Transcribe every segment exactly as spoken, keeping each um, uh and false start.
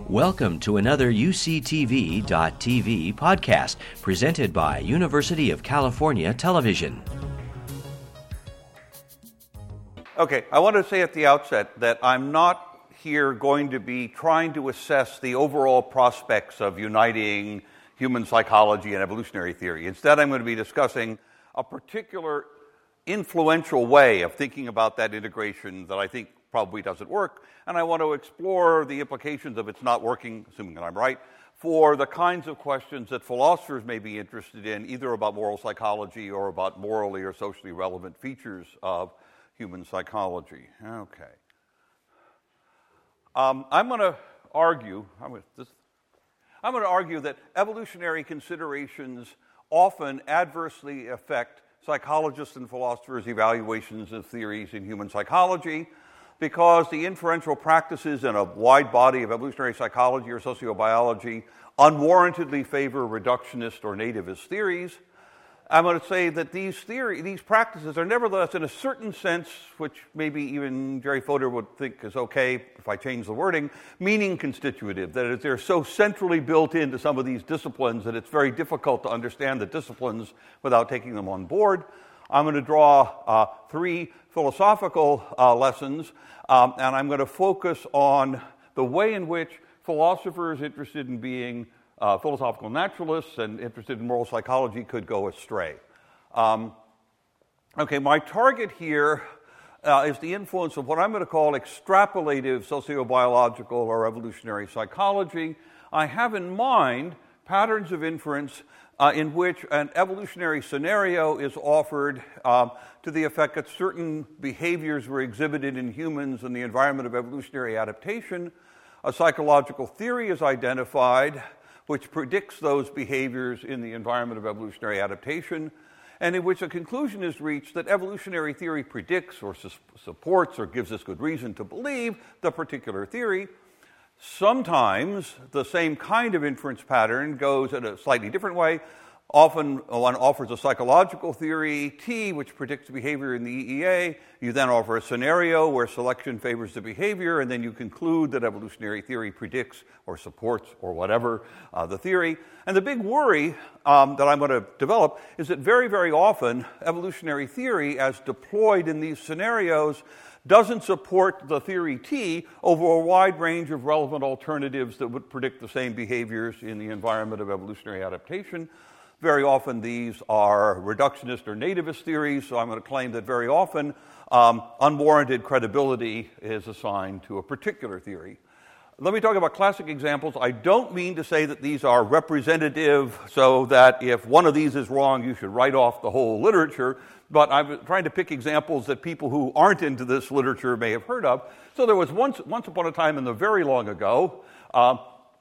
Welcome to another U C T V dot T V podcast presented by University of California Television. Okay, I want to say at the outset that I'm not here going to be trying to assess the overall prospects of uniting human psychology and evolutionary theory. Instead, I'm going to be discussing a particular influential way of thinking about that integration that I think probably doesn't work, and I want to explore the implications of its not working, assuming that I'm right, for the kinds of questions that philosophers may be interested in, either about moral psychology or about morally or socially relevant features of human psychology. Okay. Um, I'm going to argue, I'm going, to, this, I'm going to argue that evolutionary considerations often adversely affect psychologists and philosophers' evaluations of theories in human psychology, because the inferential practices in a wide body of evolutionary psychology or sociobiology unwarrantedly favor reductionist or nativist theories. I'm going to say that these theory, these practices are nevertheless, in a certain sense, which maybe even Jerry Fodor would think is okay if I change the wording, meaning constitutive, that is, they're so centrally built into some of these disciplines that it's very difficult to understand the disciplines without taking them on board. I'm going to draw uh, three philosophical uh, lessons, um, and I'm going to focus on the way in which philosophers interested in being uh, philosophical naturalists and interested in moral psychology could go astray. Um, okay, my target here uh, is the influence of what I'm going to call extrapolative sociobiological or evolutionary psychology. I have in mind patterns of inference Uh, in which an evolutionary scenario is offered um, to the effect that certain behaviors were exhibited in humans in the environment of evolutionary adaptation. A psychological theory is identified which predicts those behaviors in the environment of evolutionary adaptation, and in which a conclusion is reached that evolutionary theory predicts or su- supports or gives us good reason to believe the particular theory. Sometimes the same kind of inference pattern goes in a slightly different way. Often one offers a psychological theory, T, which predicts behavior in the E E A. You then offer a scenario where selection favors the behavior, and then you conclude that evolutionary theory predicts or supports or whatever uh, the theory. And the big worry um, that I'm going to develop is that very, very often evolutionary theory, as deployed in these scenarios, doesn't support the theory T over a wide range of relevant alternatives that would predict the same behaviors in the environment of evolutionary adaptation. Very often these are reductionist or nativist theories, so I'm going to claim that very often um, unwarranted credibility is assigned to a particular theory. Let me talk about classic examples. I don't mean to say that these are representative, so that if one of these is wrong, you should write off the whole literature. But I'm trying to pick examples that people who aren't into this literature may have heard of. So there was once, once upon a time in the very long ago, uh,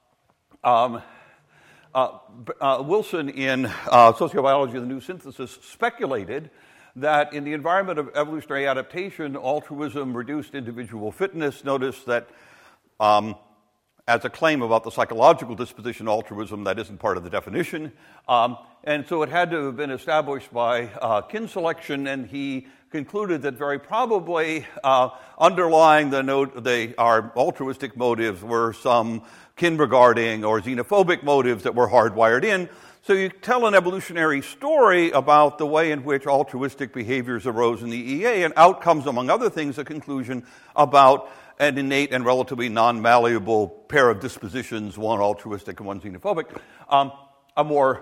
um, uh, uh, Wilson in uh, Sociobiology of the New Synthesis speculated that in the environment of evolutionary adaptation, altruism reduced individual fitness. Notice that um, as a claim about the psychological disposition altruism, that isn't part of the definition. Um, and so it had to have been established by uh, kin selection, and he concluded that very probably uh, underlying the, note, the our altruistic motives were some kin-regarding or xenophobic motives that were hardwired in. So you tell an evolutionary story about the way in which altruistic behaviors arose in the E A, and out comes, among other things, a conclusion about an innate and relatively non-malleable pair of dispositions, one altruistic and one xenophobic. Um, a more,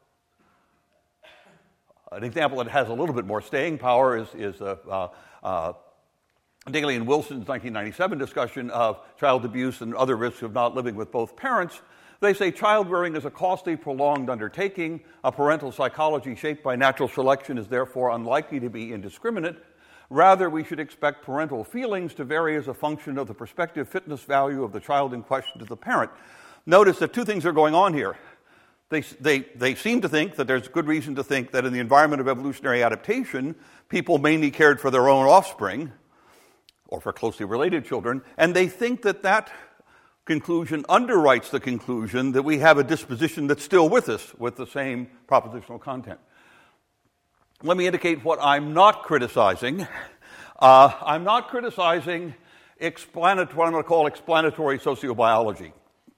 an example that has a little bit more staying power is, is uh, uh, uh, Daly and Wilson's nineteen ninety-seven discussion of child abuse and other risks of not living with both parents. They say child rearing is a costly, prolonged undertaking. A parental psychology shaped by natural selection is therefore unlikely to be indiscriminate. Rather, we should expect parental feelings to vary as a function of the prospective fitness value of the child in question to the parent. Notice that two things are going on here. They, they, they seem to think that there's good reason to think that in the environment of evolutionary adaptation, people mainly cared for their own offspring, or for closely related children, and they think that that conclusion underwrites the conclusion that we have a disposition that's still with us with the same propositional content. Let me indicate what I'm not criticizing. Uh, I'm not criticizing explanatory, what I'm going to call explanatory sociobiology.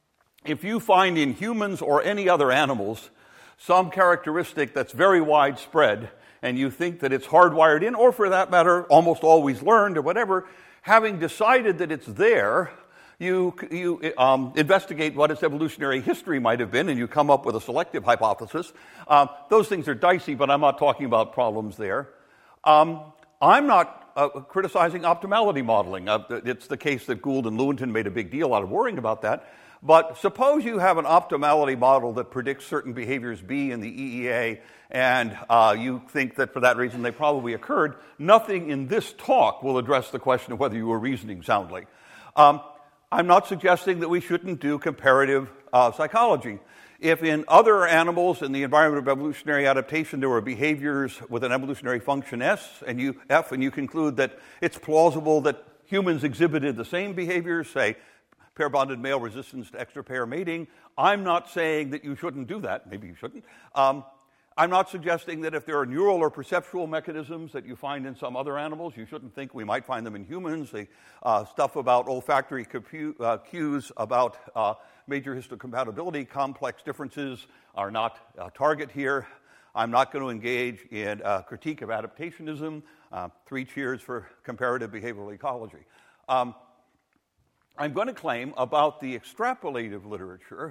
if you find in humans or any other animals some characteristic that's very widespread, and you think that it's hardwired in, or for that matter, almost always learned or whatever, having decided that it's there, you, you um, investigate what its evolutionary history might have been, and you come up with a selective hypothesis. Um, those things are dicey, but I'm not talking about problems there. Um, I'm not uh, criticizing optimality modeling. Uh, it's the case that Gould and Lewontin made a big deal out of worrying about that. But suppose you have an optimality model that predicts certain behaviors B in the E E A, and uh, you think that for that reason they probably occurred. Nothing in this talk will address the question of whether you were reasoning soundly. Um, I'm not suggesting that we shouldn't do comparative uh, psychology. If in other animals in the environment of evolutionary adaptation there were behaviors with an evolutionary function S and you, F, and you conclude that it's plausible that humans exhibited the same behaviors, say, pair-bonded male resistance to extra-pair mating. I'm not saying that you shouldn't do that. Maybe you shouldn't. Um, I'm not suggesting that if there are neural or perceptual mechanisms that you find in some other animals, you shouldn't think we might find them in humans. The uh, stuff about olfactory cupu- uh, cues, about uh, major histocompatibility, complex differences are not a target here. I'm not going to engage in uh, critique of adaptationism. Uh, three cheers for comparative behavioral ecology. Um, I'm going to claim about the extrapolative literature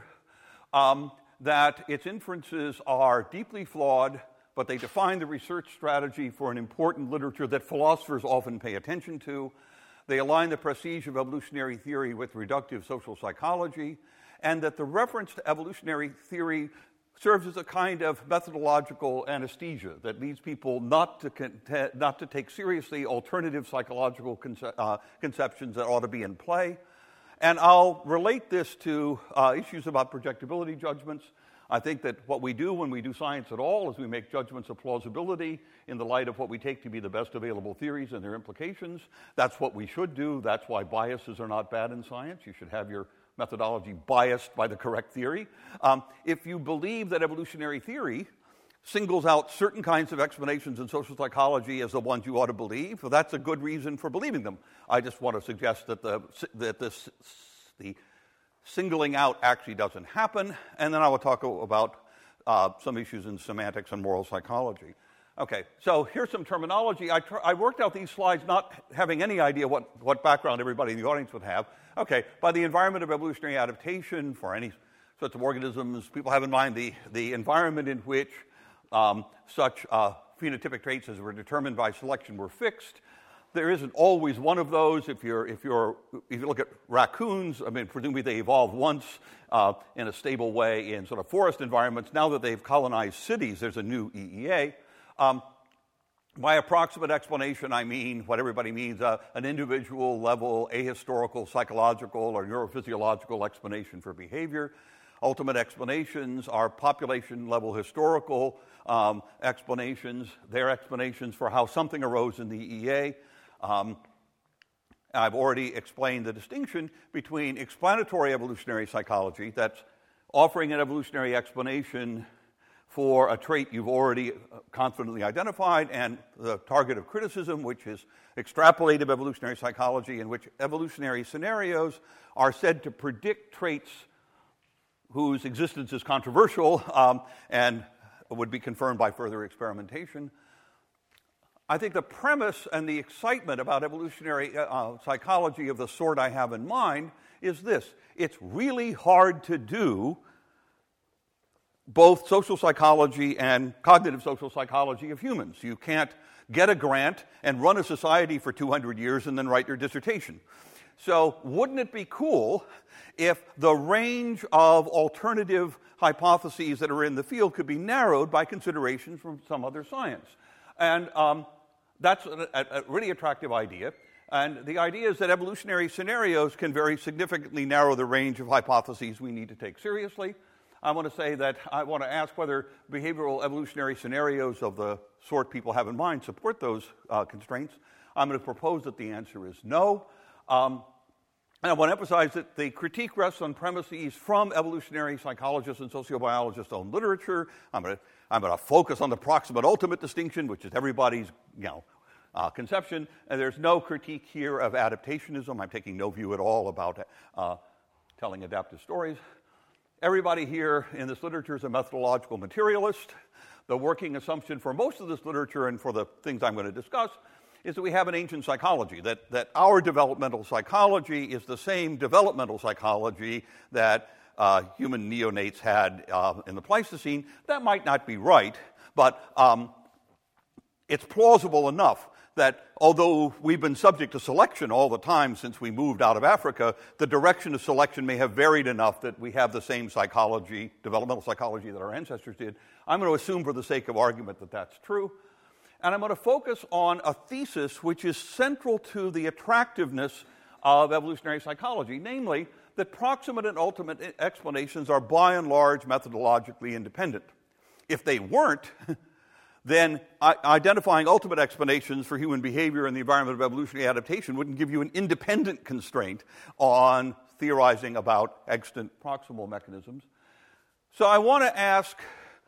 um, that its inferences are deeply flawed, but they define the research strategy for an important literature that philosophers often pay attention to. They align the prestige of evolutionary theory with reductive social psychology, and that the reference to evolutionary theory serves as a kind of methodological anesthesia that leads people not to, con- not to take seriously alternative psychological conce- uh, conceptions that ought to be in play. And I'll relate this to uh, issues about projectability judgments. I think that what we do when we do science at all is we make judgments of plausibility in the light of what we take to be the best available theories and their implications. That's what we should do. That's why biases are not bad in science. You should have your methodology biased by the correct theory. Um, if you believe that evolutionary theory singles out certain kinds of explanations in social psychology as the ones you ought to believe, well, that's a good reason for believing them. I just want to suggest that the that this the singling out actually doesn't happen, and then I will talk about uh, some issues in semantics and moral psychology. Okay, so here's some terminology. I, tr- I worked out these slides not having any idea what, what background everybody in the audience would have. Okay, by the environment of evolutionary adaptation for any sorts of organisms, people have in mind the, the environment in which Um, such uh, phenotypic traits as were determined by selection were fixed. There isn't always one of those. If you're, if you're, if you look at raccoons, I mean, presumably they evolved once uh, in a stable way in sort of forest environments. Now that they've colonized cities, there's a new E E A. Um, by approximate explanation, I mean what everybody means: uh, an individual level, ahistorical, psychological, or neurophysiological explanation for behavior. Ultimate explanations are population-level historical um, explanations, their explanations for how something arose in the E E A. Um, I've already explained the distinction between explanatory evolutionary psychology, that's offering an evolutionary explanation for a trait you've already confidently identified, and the target of criticism, which is extrapolative evolutionary psychology, in which evolutionary scenarios are said to predict traits whose existence is controversial um, and would be confirmed by further experimentation. I think the premise and the excitement about evolutionary uh, psychology of the sort I have in mind is this: it's really hard to do both social psychology and cognitive social psychology of humans. You can't get a grant and run a society for two hundred years and then write your dissertation. So wouldn't it be cool if the range of alternative hypotheses that are in the field could be narrowed by considerations from some other science? And um, that's a, a really attractive idea. And the idea is that evolutionary scenarios can very significantly narrow the range of hypotheses we need to take seriously. I want to say that I want to ask whether behavioral evolutionary scenarios of the sort people have in mind support those uh, constraints. I'm going to propose that the answer is no. Um, and I want to emphasize that the critique rests on premises from evolutionary psychologists and sociobiologists' own literature. I'm going to, I'm going to focus on the proximate ultimate distinction, which is everybody's, you know, uh, conception. And there's no critique here of adaptationism. I'm taking no view at all about uh, telling adaptive stories. everybody here in this literature is a methodological materialist. The working assumption for most of this literature and for the things I'm going to discuss is that we have an ancient psychology, that, that our developmental psychology is the same developmental psychology that uh, human neonates had uh, in the Pleistocene. That might not be right, but um, it's plausible enough that although we've been subject to selection all the time since we moved out of Africa, the direction of selection may have varied enough that we have the same psychology, developmental psychology that our ancestors did. I'm going to assume for the sake of argument that that's true. And I'm going to focus on a thesis which is central to the attractiveness of evolutionary psychology, namely that proximate and ultimate explanations are by and large methodologically independent. If they weren't, then identifying ultimate explanations for human behavior in the environment of evolutionary adaptation wouldn't give you an independent constraint on theorizing about extant proximal mechanisms. So I want to ask,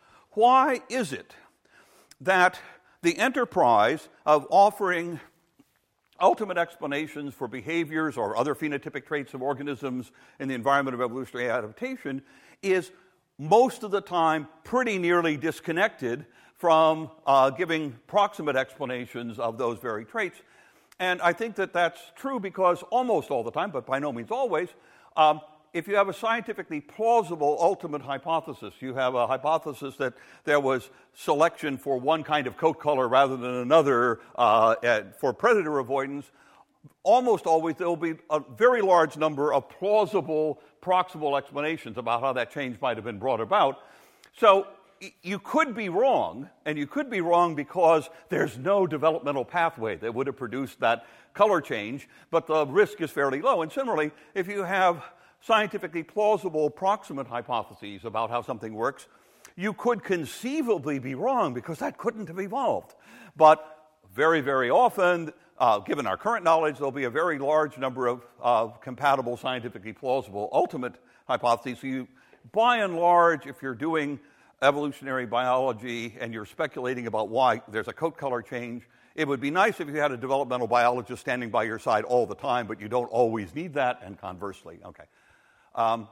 why is it that the enterprise of offering ultimate explanations for behaviors or other phenotypic traits of organisms in the environment of evolutionary adaptation is most of the time pretty nearly disconnected from uh, giving proximate explanations of those very traits? And I think that that's true because almost all the time, but by no means always, um, if you have a scientifically plausible ultimate hypothesis, you have a hypothesis that there was selection for one kind of coat color rather than another uh, for predator avoidance, almost always there will be a very large number of plausible proximal explanations about how that change might have been brought about. So you could be wrong, and you could be wrong because there's no developmental pathway that would have produced that color change, but the risk is fairly low. And similarly, if you have scientifically plausible proximate hypotheses about how something works, you could conceivably be wrong because that couldn't have evolved. But very, very often, uh, given our current knowledge, there'll be a very large number of uh, compatible, scientifically plausible ultimate hypotheses. So you, by and large, if you're doing evolutionary biology and you're speculating about why there's a coat color change, it would be nice if you had a developmental biologist standing by your side all the time, but you don't always need that, and conversely. Okay. Um,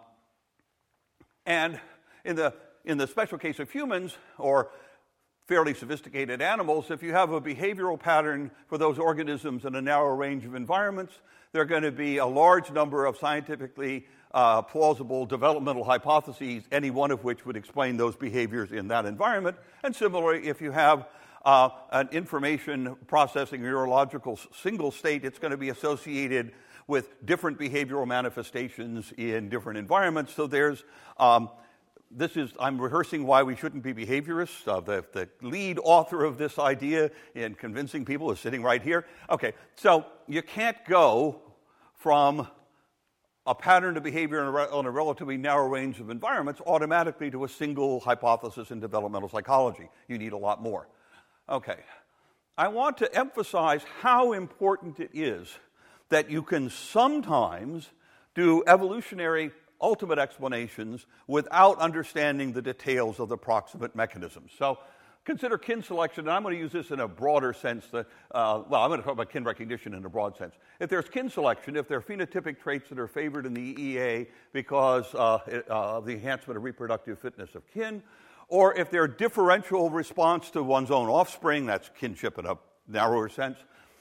and in the, in the special case of humans, or fairly sophisticated animals, if you have a behavioral pattern for those organisms in a narrow range of environments, there are going to be a large number of scientifically uh, plausible developmental hypotheses, any one of which would explain those behaviors in that environment. And similarly, if you have uh, an information processing neurological single state, it's going to be associated with different behavioral manifestations in different environments. So there's, um, this is, I'm rehearsing why we shouldn't be behaviorists. Uh, the, the lead author of this idea in convincing people is sitting right here. Okay, so you can't go from a pattern of behavior in a, re- on a relatively narrow range of environments automatically to a single hypothesis in developmental psychology. You need a lot more. Okay, I want to emphasize how important it is that you can sometimes do evolutionary ultimate explanations without understanding the details of the proximate mechanisms. So consider kin selection, and I'm going to use this in a broader sense. That, uh, well, I'm going to talk about kin recognition in a broad sense. If there's kin selection, if there are phenotypic traits that are favored in the E E A because uh, it, uh, of the enhancement of reproductive fitness of kin, or if there are differential response to one's own offspring, that's kinship in a narrower sense,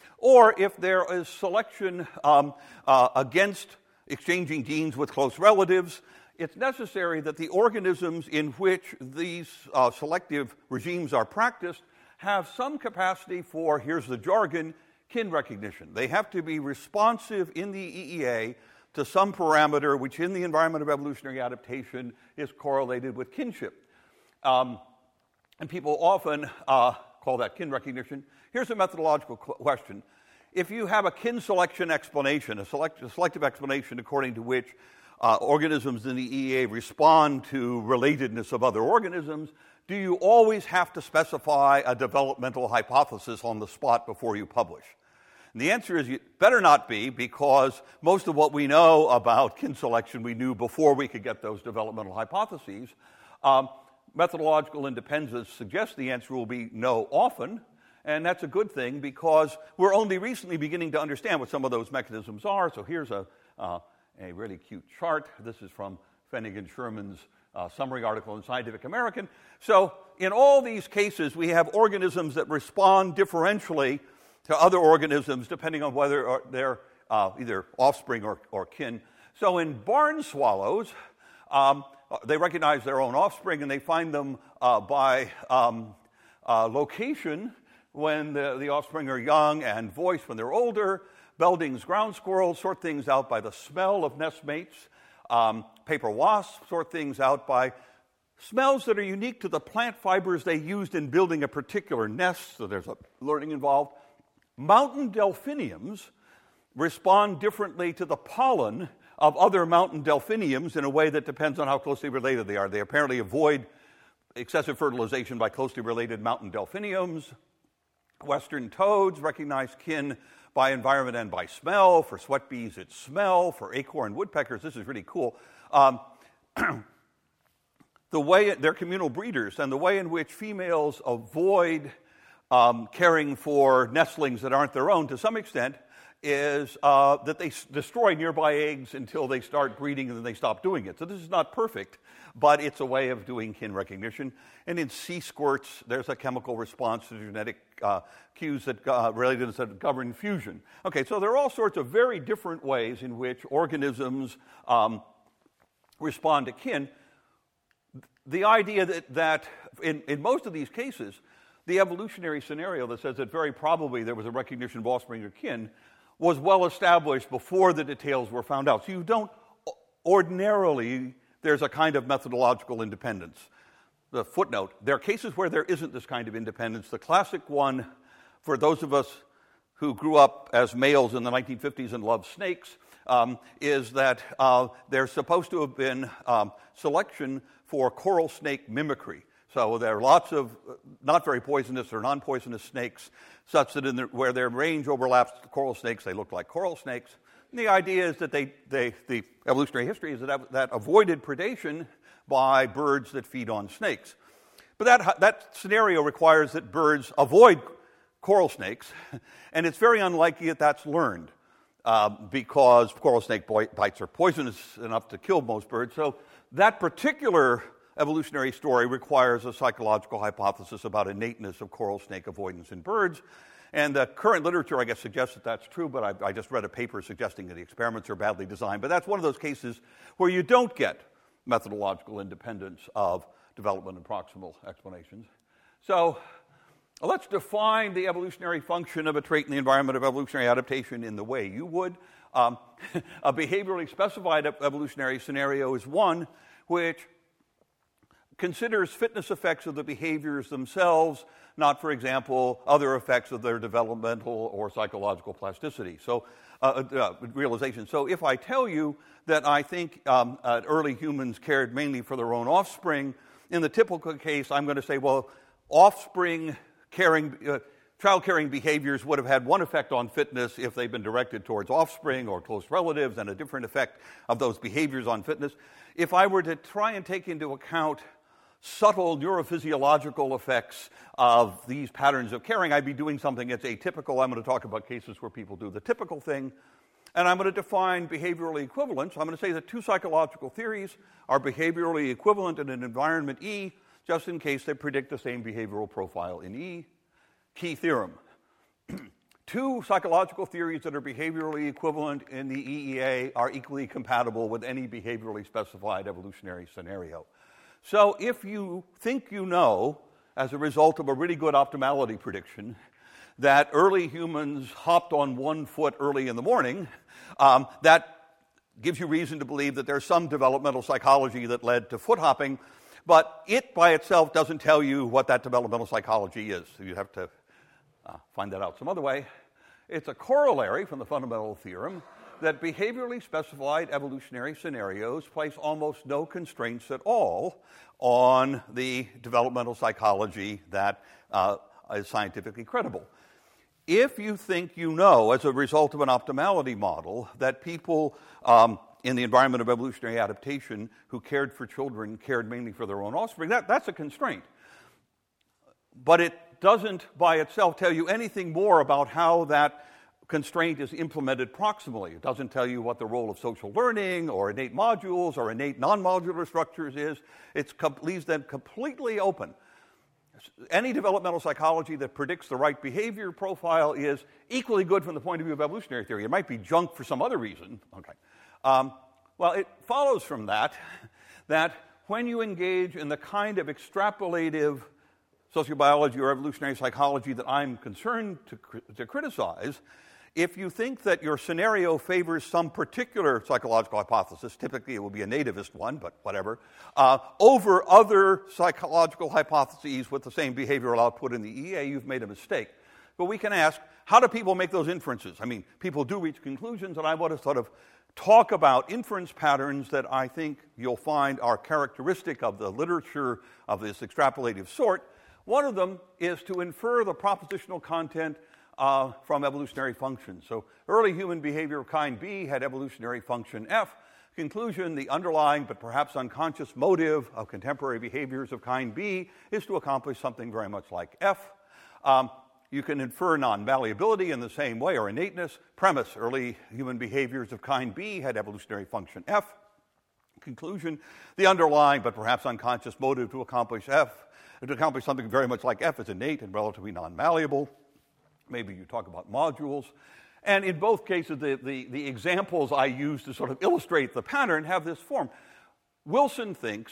or if there is selection um, uh, against exchanging genes with close relatives, it's necessary that the organisms in which these uh, selective regimes are practiced have some capacity for, here's the jargon, kin recognition. They have to be responsive in the E E A to some parameter which in the environment of evolutionary adaptation is correlated with kinship. Um, and people often uh, call that kin recognition. Here's a methodological question. If you have a kin selection explanation, a, select, a selective explanation according to which uh, organisms in the E E A respond to relatedness of other organisms, do you always have to specify a developmental hypothesis on the spot before you publish? And the answer is you better not be, because most of what we know about kin selection we knew before we could get those developmental hypotheses. Um, methodological independence suggests the answer will be no often. And that's a good thing because we're only recently beginning to understand what some of those mechanisms are. So here's a, uh, a really cute chart. This is from Fennig and Sherman's uh, summary article in Scientific American. So in all these cases, we have organisms that respond differentially to other organisms depending on whether they're uh, either offspring or, or kin. So in barn swallows, um, they recognize their own offspring, and they find them uh, by um, uh, location when the, the offspring are young, and voice when they're older. Belding's ground squirrels sort things out by the smell of nest mates. Um, paper wasps sort things out by smells that are unique to the plant fibers they used in building a particular nest, so there's a learning involved. Mountain delphiniums respond differently to the pollen of other mountain delphiniums in a way that depends on how closely related they are. They apparently avoid excessive fertilization by closely related mountain delphiniums. Western toads recognize kin by environment and by smell. For sweat bees, it's smell. For acorn woodpeckers, this is really cool. Um, the way they're communal breeders, and the way in which females avoid um, caring for nestlings that aren't their own, to some extent, is uh, that they s- destroy nearby eggs until they start breeding, and then they stop doing it. So this is not perfect, but it's a way of doing kin recognition. And in sea squirts, there's a chemical response to genetic uh, cues that uh, related that govern fusion. Okay, so there are all sorts of very different ways in which organisms um, respond to kin. The idea that, that in, in most of these cases, the evolutionary scenario that says that very probably there was a recognition of offspring or kin was well established before the details were found out. So you don't ordinarily, there's a kind of methodological independence. The footnote, there are cases where there isn't this kind of independence. The classic one, for those of us who grew up as males in the nineteen fifties and loved snakes, um, is that uh, there's supposed to have been um, selection for coral snake mimicry. So there are lots of not very poisonous or non-poisonous snakes, such that in the, where their range overlaps the coral snakes, they look like coral snakes. And the idea is that they, they, the evolutionary history is that that avoided predation by birds that feed on snakes. But that, that scenario requires that birds avoid coral snakes, and it's very unlikely that that's learned uh, because coral snake bites are poisonous enough to kill most birds. So that particular evolutionary story requires a psychological hypothesis about innateness of coral snake avoidance in birds. And the current literature, I guess, suggests that that's true, but I, I just read a paper suggesting that the experiments are badly designed. But that's one of those cases where you don't get methodological independence of development and proximal explanations. So let's define the evolutionary function of a trait in the environment of evolutionary adaptation in the way you would. Um, a behaviorally specified evolutionary scenario is one which considers fitness effects of the behaviors themselves, not, for example, other effects of their developmental or psychological plasticity. So, uh, uh, realization. So, if I tell you that I think um, uh, early humans cared mainly for their own offspring, in the typical case, I'm going to say, well, offspring caring, uh, child-caring behaviors would have had one effect on fitness if they've been directed towards offspring or close relatives, and a different effect of those behaviors on fitness. If I were to try and take into account subtle neurophysiological effects of these patterns of caring, I'd be doing something that's atypical. I'm going to talk about cases where people do the typical thing. And I'm going to define behaviorally equivalent. So I'm going to say that two psychological theories are behaviorally equivalent in an environment E, just in case they predict the same behavioral profile in E. Key theorem. Two psychological theories that are behaviorally equivalent in the E E A are equally compatible with any behaviorally specified evolutionary scenario. So if you think you know, as a result of a really good optimality prediction, that early humans hopped on one foot early in the morning, um, that gives you reason to believe that there's some developmental psychology that led to foot hopping, but it by itself doesn't tell you what that developmental psychology is. So you have to uh, find that out some other way. It's a corollary from the fundamental theorem that behaviorally specified evolutionary scenarios place almost no constraints at all on the developmental psychology that uh, is scientifically credible. If you think you know, as a result of an optimality model, that people um, in the environment of evolutionary adaptation who cared for children cared mainly for their own offspring, that, that's a constraint. But it doesn't by itself tell you anything more about how that constraint is implemented proximally. It doesn't tell you what the role of social learning or innate modules or innate non-modular structures is. It leaves them completely open. Any developmental psychology that predicts the right behavior profile is equally good from the point of view of evolutionary theory. It might be junk for some other reason. Okay. Um, well, it follows from that that when you engage in the kind of extrapolative sociobiology or evolutionary psychology that I'm concerned to, to criticize, if you think that your scenario favors some particular psychological hypothesis, typically it will be a nativist one, but whatever, uh, over other psychological hypotheses with the same behavioral output in the E A, you've made a mistake. But we can ask, how do people make those inferences? I mean, people do reach conclusions, and I want to sort of talk about inference patterns that I think you'll find are characteristic of the literature of this extrapolative sort. One of them is to infer the propositional content Uh, from evolutionary functions. So early human behavior of kind B had evolutionary function F. Conclusion, the underlying but perhaps unconscious motive of contemporary behaviors of kind B is to accomplish something very much like F. Um, you can infer non-malleability in the same way, or innateness. Premise, early human behaviors of kind B had evolutionary function F. Conclusion, the underlying but perhaps unconscious motive to accomplish F, to accomplish something very much like F is innate and relatively non-malleable. Maybe you talk about modules. And in both cases, the, the, the examples I use to sort of illustrate the pattern have this form. Wilson thinks,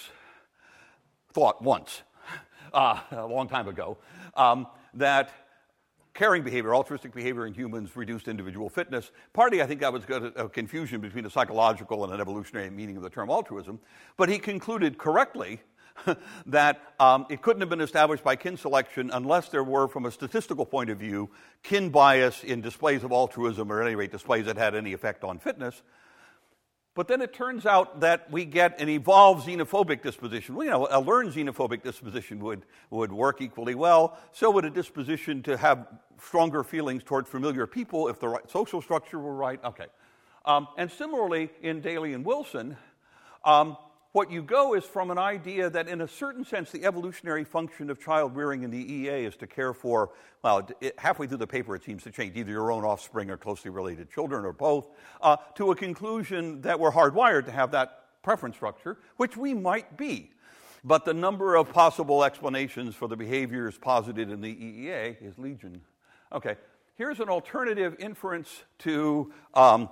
thought once, uh, a long time ago, um, that caring behavior, altruistic behavior in humans reduced individual fitness. Partly, I think that was a confusion between a psychological and an evolutionary meaning of the term altruism. But he concluded correctly that um, it couldn't have been established by kin selection unless there were, from a statistical point of view, kin bias in displays of altruism, or at any rate displays that had any effect on fitness. But then it turns out that we get an evolved xenophobic disposition. Well, you know, a learned xenophobic disposition would, would work equally well. So would a disposition to have stronger feelings toward familiar people if the right social structure were right. Okay. Um, and similarly, in Daly and Wilson, um, what you go is from an idea that, in a certain sense, the evolutionary function of child rearing in the E A is to care for, well, it, halfway through the paper it seems to change, either your own offspring or closely related children or both, uh, to a conclusion that we're hardwired to have that preference structure, which we might be. But the number of possible explanations for the behaviors posited in the E E A is legion. Okay, here's an alternative inference to um,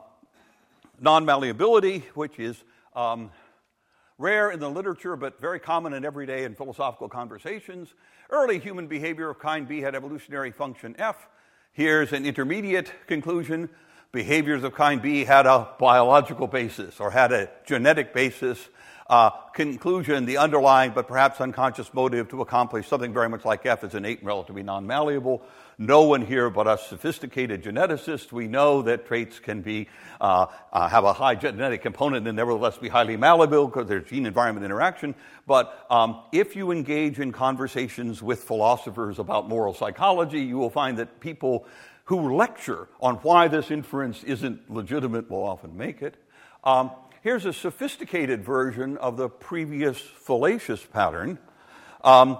non-malleability, which is Um, rare in the literature, but very common in everyday and philosophical conversations. Early human behavior of kind B had evolutionary function F. Here's an intermediate conclusion. Behaviors of kind B had a biological basis or had a genetic basis. Uh, conclusion, the underlying but perhaps unconscious motive to accomplish something very much like F is innate and relatively non-malleable. No one here but us sophisticated geneticists, we know that traits can be uh, uh, have a high genetic component and nevertheless be highly malleable because there's gene-environment interaction. But um, if you engage in conversations with philosophers about moral psychology, you will find that people who lecture on why this inference isn't legitimate will often make it. Um, Here's a sophisticated version of the previous fallacious pattern. Um,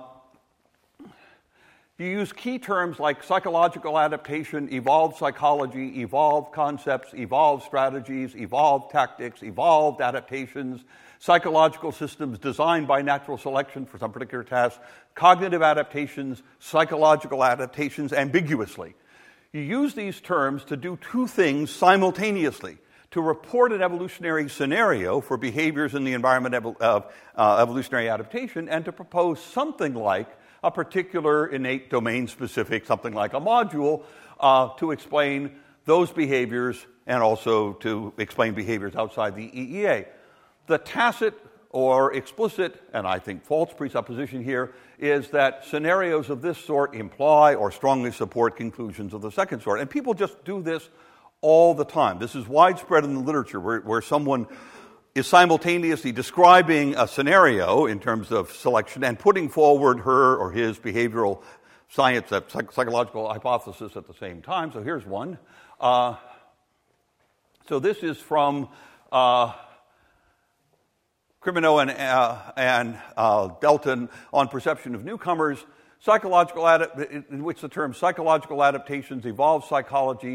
you use key terms like psychological adaptation, evolved psychology, evolved concepts, evolved strategies, evolved tactics, evolved adaptations, psychological systems designed by natural selection for some particular task, cognitive adaptations, psychological adaptations ambiguously. You use these terms to do two things simultaneously: to report an evolutionary scenario for behaviors in the environment of uh, uh, evolutionary adaptation, and to propose something like a particular innate domain-specific, something like a module, uh, to explain those behaviors and also to explain behaviors outside the E E A. The tacit or explicit, and I think false presupposition here, is that scenarios of this sort imply or strongly support conclusions of the second sort. And people just do this all the time. This is widespread in the literature where, where someone is simultaneously describing a scenario in terms of selection and putting forward her or his behavioral science, uh, psych- psychological hypothesis at the same time. So here's one. Uh, so this is from uh, Crimino and, uh, and uh, Delton on perception of newcomers, psychological ad- in which the term psychological adaptations, evolved psychology,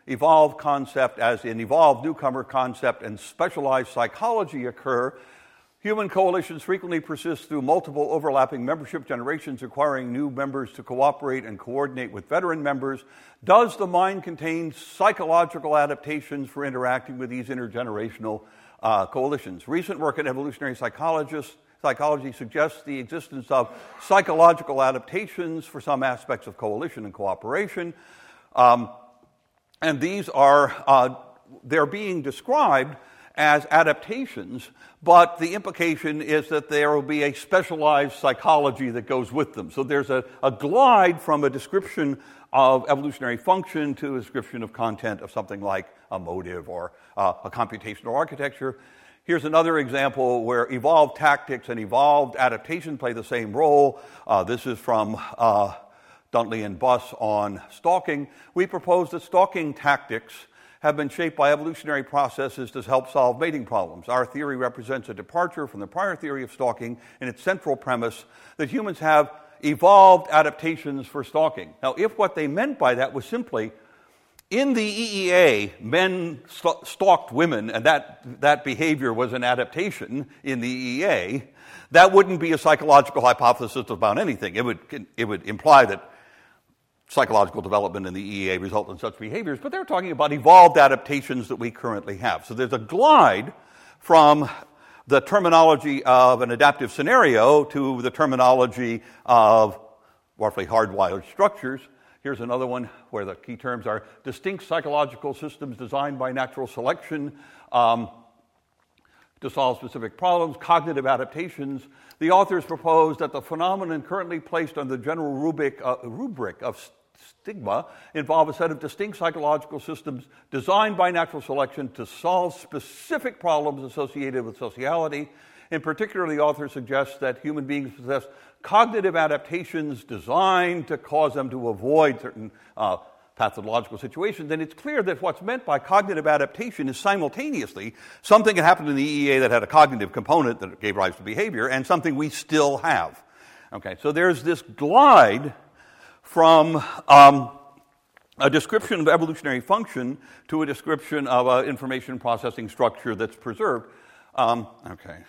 evolved concept, as in evolved newcomer concept and specialized psychology occur, human coalitions frequently persist through multiple overlapping membership generations, requiring new members to cooperate and coordinate with veteran members. Does the mind contain psychological adaptations for interacting with these intergenerational uh, coalitions? Recent work in evolutionary psychologists Psychology suggests the existence of psychological adaptations for some aspects of coalition and cooperation. Um, and these are, uh, they're being described as adaptations, but the implication is that there will be a specialized psychology that goes with them. So there's a, a glide from a description of evolutionary function to a description of content of something like a motive or uh, a computational architecture. Here's another example where evolved tactics and evolved adaptation play the same role. Uh, this is from uh, Duntley and Buss on stalking. We propose that stalking tactics have been shaped by evolutionary processes to help solve mating problems. Our theory represents a departure from the prior theory of stalking in its central premise that humans have evolved adaptations for stalking. Now, if what they meant by that was simply in the E E A, men st- stalked women, and that, that behavior was an adaptation in the E E A, that wouldn't be a psychological hypothesis about anything. It would, it would imply that psychological development in the E E A result in such behaviors, but they're talking about evolved adaptations that we currently have. So there's a glide from the terminology of an adaptive scenario to the terminology of roughly hardwired structures. Here's another one where the key terms are distinct psychological systems designed by natural selection um, to solve specific problems, cognitive adaptations. The authors propose that the phenomenon currently placed on the general rubric, uh, rubric of stigma involve a set of distinct psychological systems designed by natural selection to solve specific problems associated with sociality. In particular, the author suggests that human beings possess cognitive adaptations designed to cause them to avoid certain uh, pathological situations. And it's clear that what's meant by cognitive adaptation is simultaneously something that happened in the E E A that had a cognitive component that gave rise to behavior and something we still have. Okay, so there's this glide from um, a description of evolutionary function to a description of an information processing structure that's preserved. Um, okay.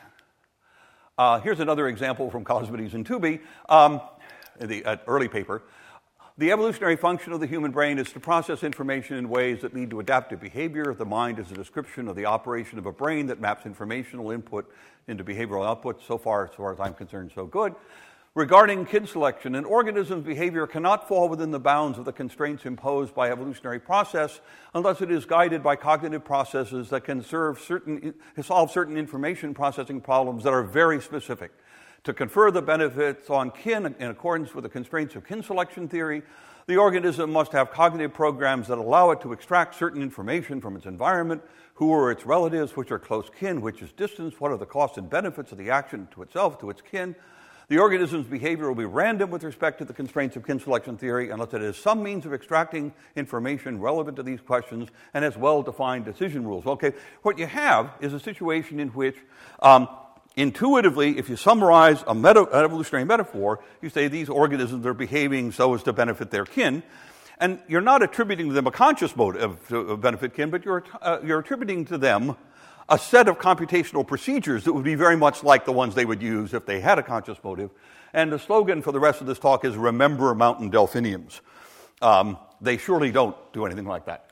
Uh, here's another example from Cosmides and Tooby, um, the uh, early paper. The evolutionary function of the human brain is to process information in ways that lead to adaptive behavior. The mind is a description of the operation of a brain that maps informational input into behavioral output. So far, as far as I'm concerned, so good. Regarding kin selection, an organism's behavior cannot fall within the bounds of the constraints imposed by evolutionary process unless it is guided by cognitive processes that can serve certain, solve certain information processing problems that are very specific. To confer the benefits on kin in accordance with the constraints of kin selection theory, the organism must have cognitive programs that allow it to extract certain information from its environment. Who are its relatives, which are close kin, which is distance, what are the costs and benefits of the action to itself, to its kin. The organism's behavior will be random with respect to the constraints of kin selection theory unless it has some means of extracting information relevant to these questions and has well-defined decision rules. Okay, what you have is a situation in which um, intuitively, if you summarize a meta- an evolutionary metaphor, you say these organisms are behaving so as to benefit their kin. And you're not attributing to them a conscious motive to benefit kin, but you're, uh, you're attributing to them a set of computational procedures that would be very much like the ones they would use if they had a conscious motive. And the slogan for the rest of this talk is, remember mountain delphiniums. Um, they surely don't do anything like that.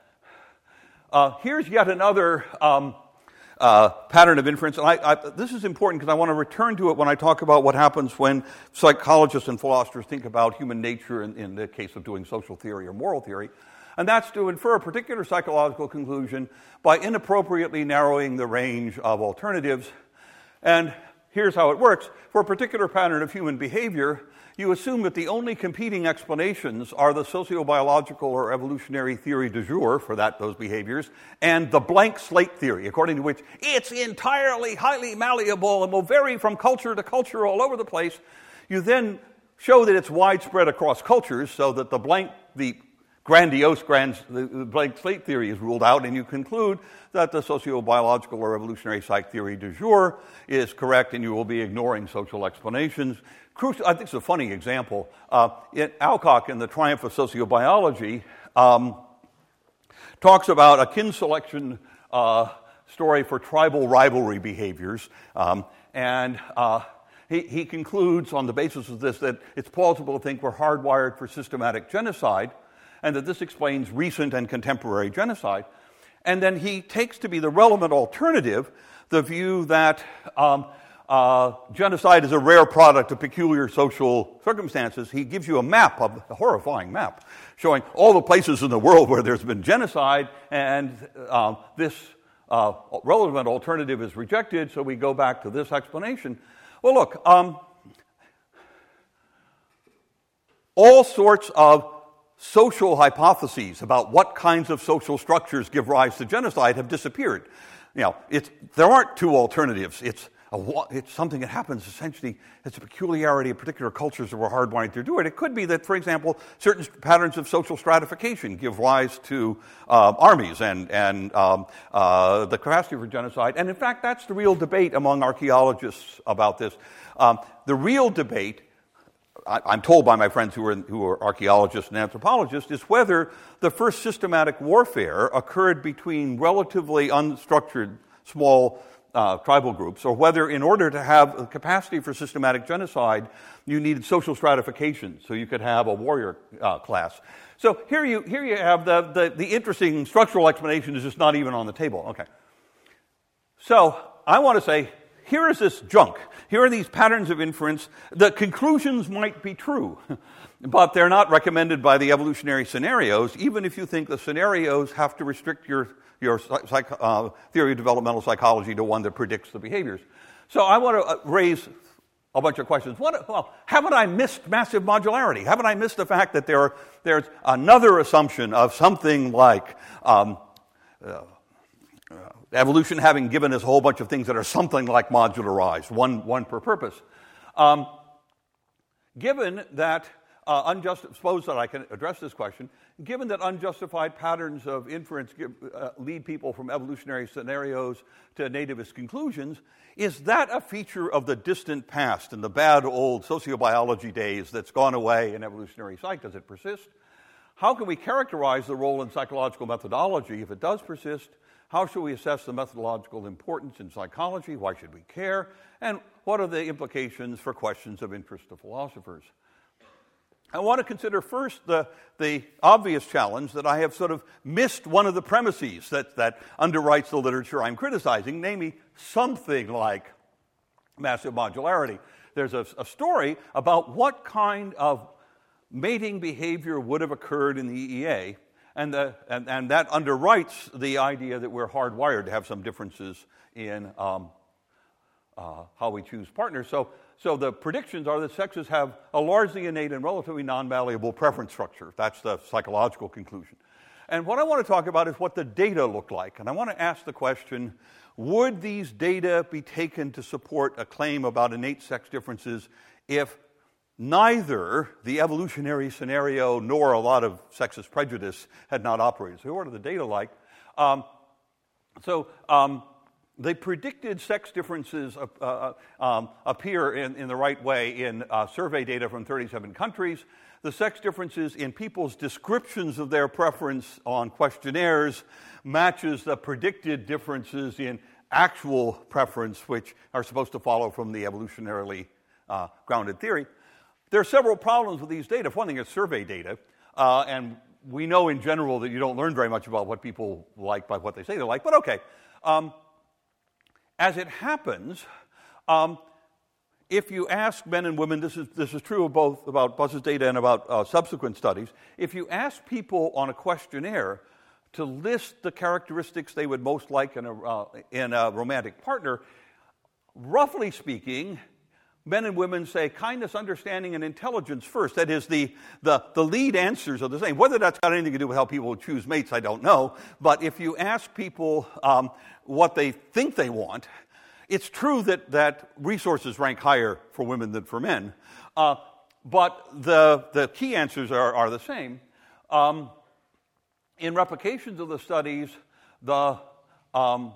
Uh, here's yet another um, uh, pattern of inference. And I, I, this is important because I want to return to it when I talk about what happens when psychologists and philosophers think about human nature in, in the case of doing social theory or moral theory. And that's to infer a particular psychological conclusion by inappropriately narrowing the range of alternatives. And here's how it works. For a particular pattern of human behavior, you assume that the only competing explanations are the sociobiological or evolutionary theory du jour for that those behaviors, and the blank slate theory, according to which it's entirely highly malleable and will vary from culture to culture all over the place. You then show that it's widespread across cultures, so that the blank, the grandiose grand, the blank slate theory is ruled out, and you conclude that the sociobiological or evolutionary psych theory du jour is correct, and you will be ignoring social explanations. Crucial, I think it's a funny example. Uh, in Alcock, in The Triumph of Sociobiology, um, talks about a kin selection uh, story for tribal rivalry behaviors, um, and uh, he, he concludes on the basis of this that it's plausible to think we're hardwired for systematic genocide, and that this explains recent and contemporary genocide. And then he takes to be the relevant alternative the view that um, uh, genocide is a rare product of peculiar social circumstances. He gives you a map, of, a horrifying map, showing all the places in the world where there's been genocide, and uh, this uh, relevant alternative is rejected, so we go back to this explanation. Well, look, um, all sorts of social hypotheses about what kinds of social structures give rise to genocide have disappeared. You know, it's, there aren't two alternatives. It's, a, it's something that happens essentially, it's a peculiarity of particular cultures that were hardwired to do it. It could be that, for example, certain patterns of social stratification give rise to uh, armies and, and um, uh, the capacity for genocide. And in fact, that's the real debate among archaeologists about this. Um, the real debate, I'm told by my friends who are, who are archaeologists and anthropologists, is whether the first systematic warfare occurred between relatively unstructured small uh, tribal groups, or whether in order to have a capacity for systematic genocide, you needed social stratification, so you could have a warrior uh, class. So here you, here you have the, the, the interesting structural explanation is just not even on the table. Okay. So I want to say, here is this junk. Here are these patterns of inference. The conclusions might be true, but they're not recommended by the evolutionary scenarios, even if you think the scenarios have to restrict your, your psych, uh, theory of developmental psychology to one that predicts the behaviors. So I want to raise a bunch of questions. What, well, haven't I missed massive modularity? Haven't I missed the fact that there, there's another assumption of something like um, uh, Uh, evolution having given us a whole bunch of things that are something like modularized, one, one per purpose. Um, given that uh, unjust, suppose that I can address this question, given that unjustified patterns of inference give, uh, lead people from evolutionary scenarios to nativist conclusions, is that a feature of the distant past and the bad old sociobiology days that's gone away in evolutionary psych? Does it persist? How can we characterize the role in psychological methodology if it does persist? How should we assess the methodological importance in psychology? Why should we care? And what are the implications for questions of interest to philosophers? I want to consider first the, the obvious challenge that I have sort of missed one of the premises that, that underwrites the literature I'm criticizing, namely something like massive modularity. There's a, a story about what kind of mating behavior would have occurred in the E E A, And, the, and, and that underwrites the idea that we're hardwired to have some differences in um, uh, how we choose partners. So, so the predictions are that sexes have a largely innate and relatively non-malleable preference structure. That's the psychological conclusion. And what I want to talk about is what the data look like. And I want to ask the question, would these data be taken to support a claim about innate sex differences if neither the evolutionary scenario nor a lot of sexist prejudice had not operated? So what are the data like? Um, so um, they predicted sex differences uh, uh, um, appear in, in the right way in uh, survey data from thirty-seven countries. The sex differences in people's descriptions of their preference on questionnaires matches the predicted differences in actual preference, which are supposed to follow from the evolutionarily uh, grounded theory. There are several problems with these data. One thing is survey data, uh, and we know in general that you don't learn very much about what people like by what they say they like, but okay. Um, as it happens, um, if you ask men and women, this is, this is true of both about Buzz's data and about uh, subsequent studies, if you ask people on a questionnaire to list the characteristics they would most like in a, uh, in a romantic partner, roughly speaking, men and women say kindness, understanding, and intelligence first. That is, the, the, the lead answers are the same. Whether that's got anything to do with how people choose mates, I don't know. But if you ask people um, what they think they want, it's true that, that resources rank higher for women than for men. Uh, but the, the key answers are, are the same. Um, in replications of the studies, the... Um,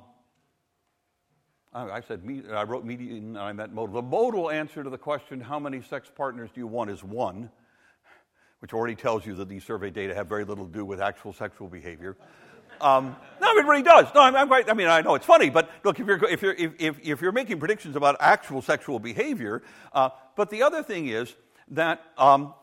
I said, I wrote median, and I meant modal. The modal answer to the question, how many sex partners do you want, is one, which already tells you that these survey data have very little to do with actual sexual behavior. Um, no, it really does. No, I'm, I'm quite. I mean, I know it's funny, but look, if you're if you're if if, if you're making predictions about actual sexual behavior, uh, but the other thing is that um,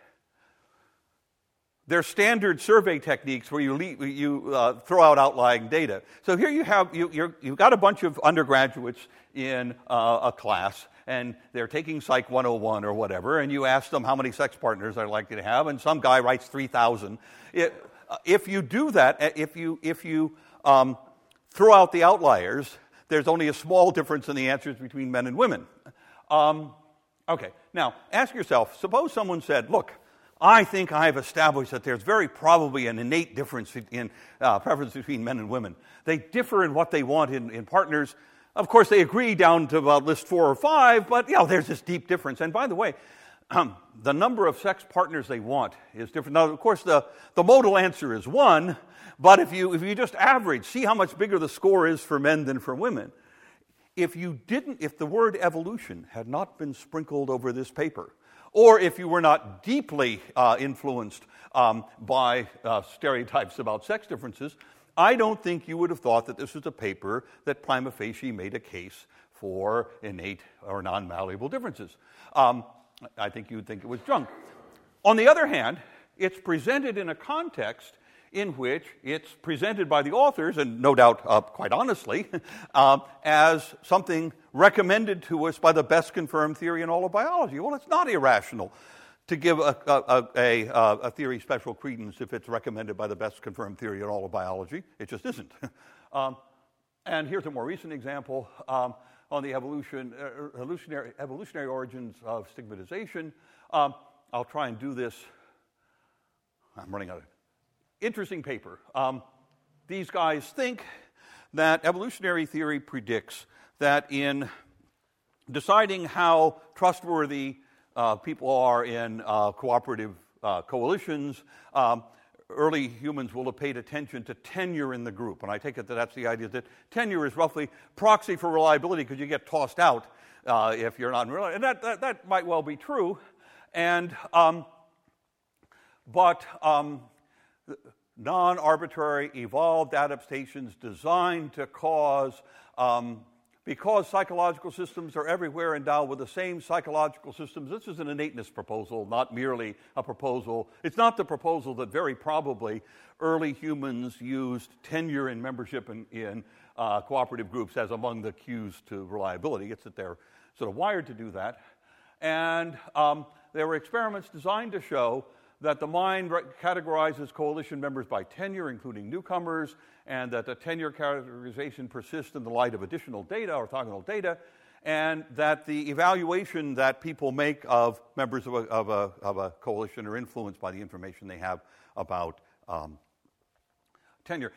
there's standard survey techniques where you leave, you uh, throw out outlying data. So here you have you you're, you've got a bunch of undergraduates in uh, a class, and they're taking Psych one oh one or whatever, and you ask them how many sex partners they're likely to have, and some guy writes three thousand. If you do that, if you if you um, throw out the outliers, there's only a small difference in the answers between men and women. Um, okay, now ask yourself, suppose someone said, look, I think I've established that there's very probably an innate difference in uh, preference between men and women. They differ in what they want in, in partners. Of course, they agree down to about list four or five, but, you know, there's this deep difference. And by the way, um, the number of sex partners they want is different. Now, of course, the, the modal answer is one, but if you if you just average, see how much bigger the score is for men than for women. If you didn't, if the word evolution had not been sprinkled over this paper, or if you were not deeply uh, influenced um, by uh, stereotypes about sex differences, I don't think you would have thought that this was a paper that prima facie made a case for innate or non-malleable differences. Um, I think you would think it was junk. On the other hand, it's presented in a context in which it's presented by the authors, and no doubt, uh, quite honestly, uh, as something recommended to us by the best confirmed theory in all of biology. Well, it's not irrational to give a, a, a, a theory special credence if it's recommended by the best confirmed theory in all of biology. It just isn't. um, and here's a more recent example um, on the evolution, uh, evolutionary, evolutionary origins of stigmatization. Um, I'll try and do this. I'm running out of interesting paper. Um, these guys think that evolutionary theory predicts that in deciding how trustworthy uh, people are in uh, cooperative uh, coalitions, um, early humans will have paid attention to tenure in the group. And I take it that that's the idea that tenure is roughly proxy for reliability because you get tossed out uh, if you're not reliable. And that, that, that might well be true. And um, but um, non-arbitrary evolved adaptations designed to cause, um, because psychological systems are everywhere endowed with the same psychological systems. This is an innateness proposal, not merely a proposal. It's not the proposal that very probably early humans used tenure and membership in, in uh, cooperative groups as among the cues to reliability. It's that they're sort of wired to do that. And um, there were experiments designed to show that the mind categorizes coalition members by tenure, including newcomers, and that the tenure categorization persists in the light of additional data, orthogonal data, and that the evaluation that people make of members of a, of a, of a coalition are influenced by the information they have about um, tenure.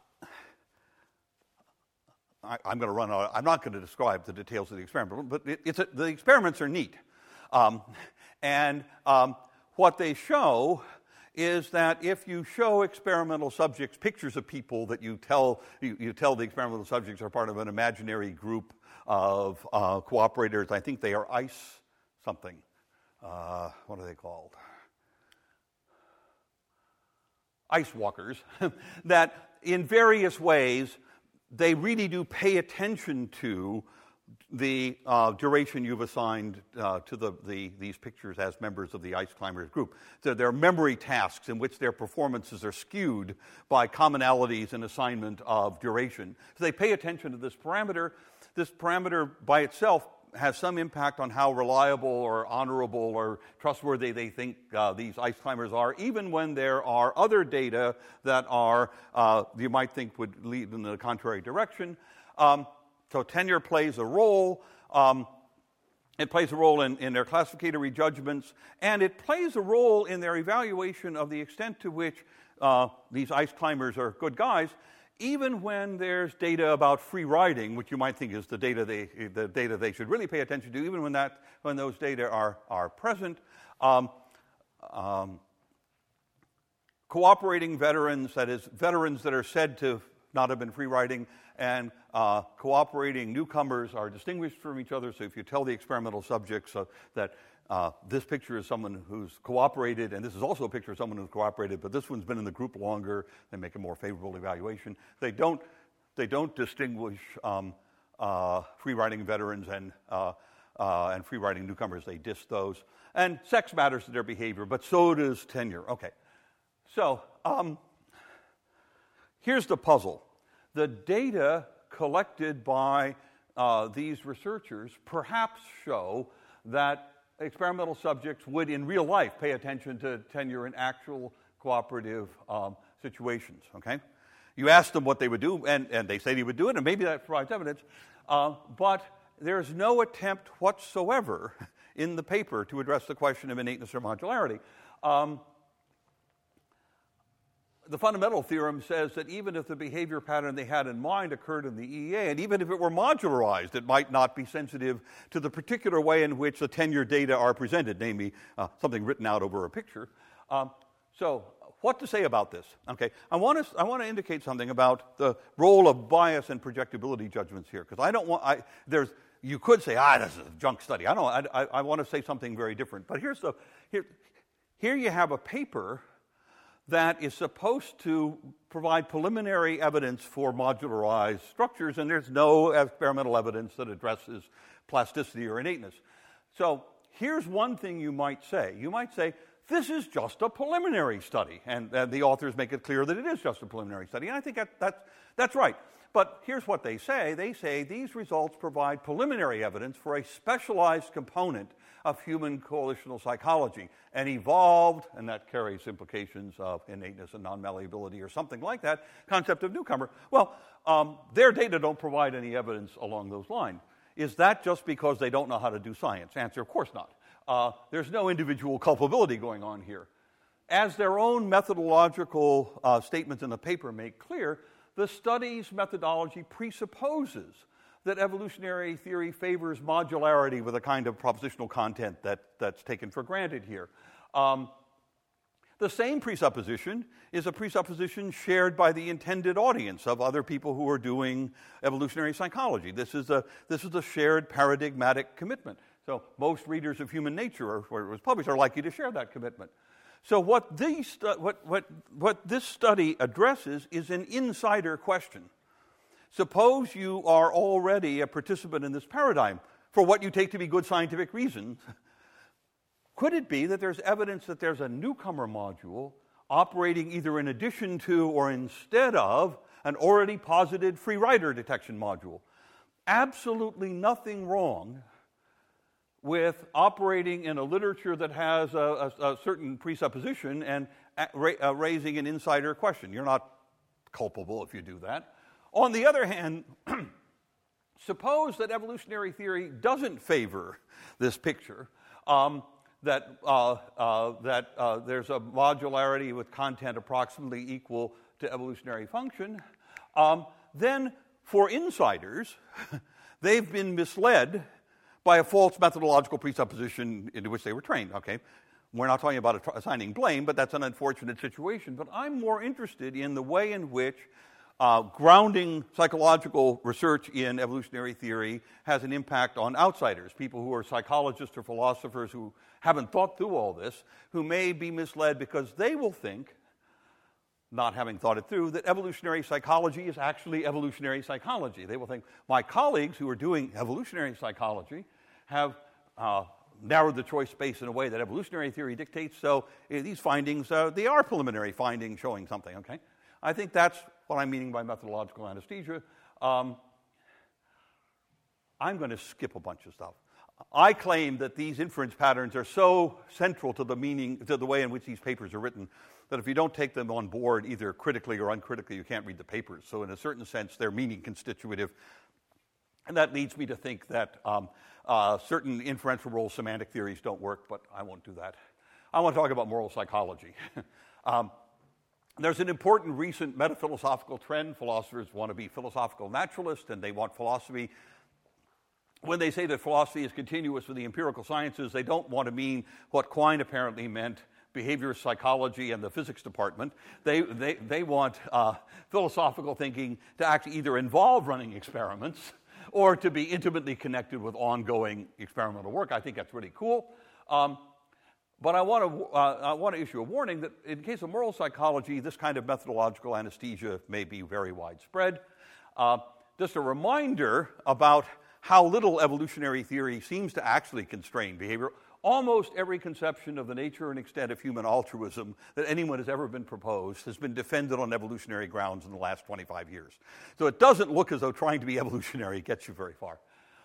I, I'm going to run out. I'm not going to describe the details of the experiment, but it, it's a, the experiments are neat. Um, and um, what they show is that if you show experimental subjects pictures of people that you tell you, you tell the experimental subjects are part of an imaginary group of uh, cooperators, I think they are ICE something. Uh, what are they called? ICE walkers. That in various ways they really do pay attention to the uh, duration you've assigned uh, to the, the, these pictures as members of the ICE climbers group. So there are memory tasks in which their performances are skewed by commonalities in assignment of duration. So they pay attention to this parameter. This parameter by itself has some impact on how reliable or honorable or trustworthy they think uh, these ICE climbers are, even when there are other data that are, uh, you might think would lead in the contrary direction. Um, So tenure plays a role. Um, it plays a role in, in their classificatory judgments, and it plays a role in their evaluation of the extent to which uh, these ICE climbers are good guys, even when there's data about free riding, which you might think is the data they the data they should really pay attention to. Even when that when those data are are present, um, um, cooperating veterans, that is, veterans that are said to not have been free riding, and uh, cooperating newcomers are distinguished from each other. So if you tell the experimental subjects uh, that uh, this picture is someone who's cooperated, and this is also a picture of someone who's cooperated, but this one's been in the group longer, they make a more favorable evaluation. They don't, they don't distinguish um, uh, free-riding veterans and, uh, uh, and free-riding newcomers. They diss those. And sex matters to their behavior, but so does tenure. Okay, so um, here's the puzzle. The data collected by uh, these researchers perhaps show that experimental subjects would, in real life, pay attention to tenure in actual cooperative um, situations, okay? You ask them what they would do, and, and they say they would do it, and maybe that provides evidence, uh, but there's no attempt whatsoever in the paper to address the question of innateness or modularity. Um, The fundamental theorem says that even if the behavior pattern they had in mind occurred in the E E A, and even if it were modularized, it might not be sensitive to the particular way in which the tenure data are presented, namely uh, something written out over a picture. Um, so what to say about this? Okay, I want to I want to indicate something about the role of bias and projectability judgments here, because I don't want I there's you could say ah this is a junk study. I don't I I, I want to say something very different. But here's the here here you have a paper that is supposed to provide preliminary evidence for modularized structures, and there's no experimental evidence that addresses plasticity or innateness. So here's one thing you might say. You might say, this is just a preliminary study, and, and the authors make it clear that it is just a preliminary study, and I think that, that's, that's right. But here's what they say. They say these results provide preliminary evidence for a specialized component of human coalitional psychology, an evolved, and that carries implications of innateness and non-malleability or something like that, concept of newcomer. Well, um, their data don't provide any evidence along those lines. Is that just because they don't know how to do science? Answer, of course not. Uh, there's no individual culpability going on here. As their own methodological uh, statements in the paper make clear, the study's methodology presupposes that evolutionary theory favors modularity with a kind of propositional content that, that's taken for granted here. Um, the same presupposition is a presupposition shared by the intended audience of other people who are doing evolutionary psychology. This is a, this is a shared paradigmatic commitment. So most readers of Human Nature, or where it was published, are likely to share that commitment. So what, these, what, what, what this study addresses is an insider question. Suppose you are already a participant in this paradigm for what you take to be good scientific reasons. Could it be that there's evidence that there's a newcomer module operating either in addition to or instead of an already posited free rider detection module? Absolutely nothing wrong with operating in a literature that has a, a, a certain presupposition and ra- uh, raising an insider question. You're not culpable if you do that. On the other hand, suppose that evolutionary theory doesn't favor this picture, um, that, uh, uh, that uh, there's a modularity with content approximately equal to evolutionary function, um, then for insiders, they've been misled by a false methodological presupposition into which they were trained, okay? We're not talking about assigning blame, but that's an unfortunate situation. But I'm more interested in the way in which uh, grounding psychological research in evolutionary theory has an impact on outsiders, people who are psychologists or philosophers who haven't thought through all this, who may be misled because they will think, not having thought it through, that evolutionary psychology is actually evolutionary psychology. They will think, my colleagues who are doing evolutionary psychology have uh, narrowed the choice space in a way that evolutionary theory dictates, so uh, these findings, uh, they are preliminary findings showing something, okay? I think that's what I'm meaning by methodological anesthesia. Um, I'm going to skip a bunch of stuff. I claim that these inference patterns are so central to the meaning, to the way in which these papers are written, that if you don't take them on board either critically or uncritically, you can't read the papers. So in a certain sense, they're meaning constitutive. And that leads me to think that um, uh, certain inferential role semantic theories don't work, but I won't do that. I want to talk about moral psychology. um, there's an important recent metaphilosophical trend. Philosophers want to be philosophical naturalists, and they want philosophy. When they say that philosophy is continuous with the empirical sciences, they don't want to mean what Quine apparently meant behavior psychology and the physics department. They, they, they want uh, philosophical thinking to actually either involve running experiments or to be intimately connected with ongoing experimental work. I think that's really cool. Um, but I want to uh, I want to issue a warning that in case of moral psychology, this kind of methodological anesthesia may be very widespread. Uh, just a reminder about how little evolutionary theory seems to actually constrain behavior. Almost every conception of the nature and extent of human altruism that anyone has ever been proposed has been defended on evolutionary grounds in the last twenty-five years. So it doesn't look as though trying to be evolutionary gets you very far.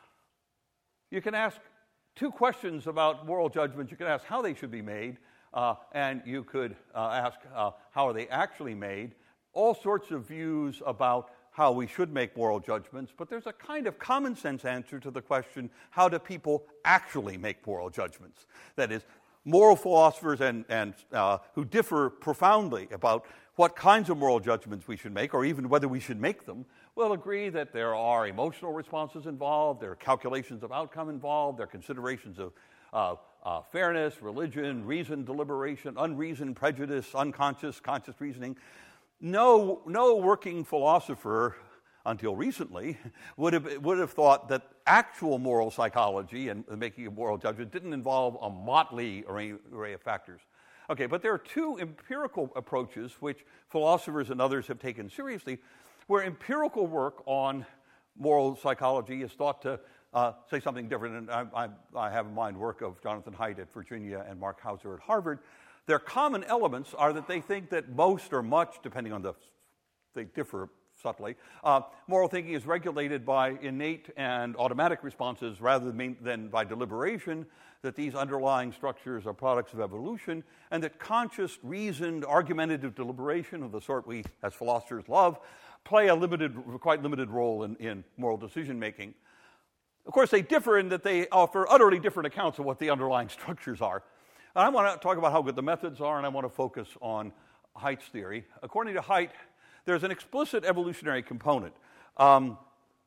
You can ask two questions about moral judgments. You can ask how they should be made, uh, and you could uh, ask uh, how are they actually made. All sorts of views about how we should make moral judgments, but there's a kind of common sense answer to the question, how do people actually make moral judgments? That is, moral philosophers and, and uh, who differ profoundly about what kinds of moral judgments we should make, or even whether we should make them, will agree that there are emotional responses involved, there are calculations of outcome involved, there are considerations of uh, uh, fairness, religion, reason, deliberation, unreasoned prejudice, unconscious, conscious reasoning. No, no working philosopher until recently would have, would have thought that actual moral psychology and making a moral judgment didn't involve a motley array, array of factors. Okay, but there are two empirical approaches which philosophers and others have taken seriously, where empirical work on moral psychology is thought to uh, say something different. And I, I, I have in mind work of Jonathan Haidt at Virginia and Mark Hauser at Harvard. Their common elements are that they think that most or much, depending on the, they differ subtly, uh, moral thinking is regulated by innate and automatic responses rather than, than by deliberation, that these underlying structures are products of evolution, and that conscious, reasoned, argumentative deliberation of the sort we, as philosophers, love, play a limited, quite limited role in, in moral decision-making. Of course, they differ in that they offer utterly different accounts of what the underlying structures are. And I want to talk about how good the methods are, and I want to focus on Haidt's theory. According to Haidt, there's an explicit evolutionary component. Um,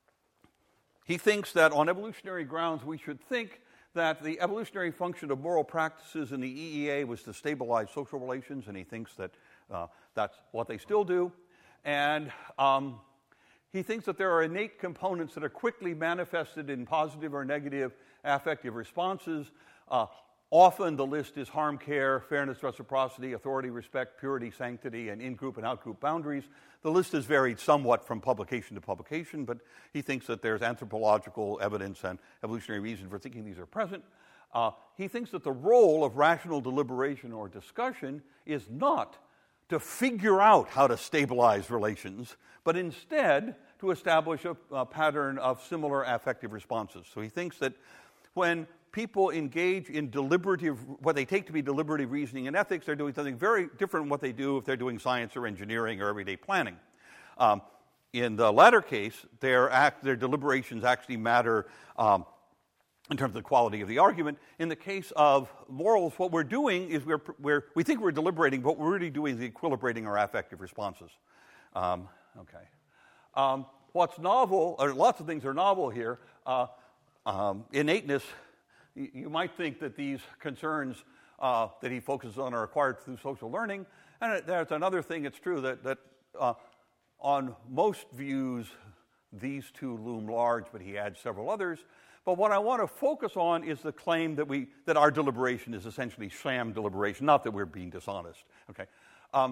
he thinks that on evolutionary grounds, we should think that the evolutionary function of moral practices in the E E A was to stabilize social relations, and he thinks that uh, that's what they still do. And um, he thinks that there are innate components that are quickly manifested in positive or negative affective responses. Uh, Often the list is harm care, fairness, reciprocity, authority, respect, purity, sanctity, and in-group and out-group boundaries. The list has varied somewhat from publication to publication, but he thinks that there's anthropological evidence and evolutionary reason for thinking these are present. Uh, he thinks that the role of rational deliberation or discussion is not to figure out how to stabilize relations, but instead to establish a, a pattern of similar affective responses. So he thinks that when people engage in deliberative, what they take to be deliberative reasoning and ethics, they're doing something very different from what they do if they're doing science or engineering or everyday planning. Um, in the latter case, their, act, their deliberations actually matter um, in terms of the quality of the argument. In the case of morals, what we're doing is we're, we're, we think we're deliberating, but what we're really doing is equilibrating our affective responses. Um, okay. Um, what's novel, or lots of things are novel here. Uh, um, innateness. You might think that these concerns uh, that he focuses on are acquired through social learning. And there's another thing, it's true, that, that uh, on most views, these two loom large, but he adds several others. But what I want to focus on is the claim that, we, that our deliberation is essentially sham deliberation, not that we're being dishonest. Okay. Um,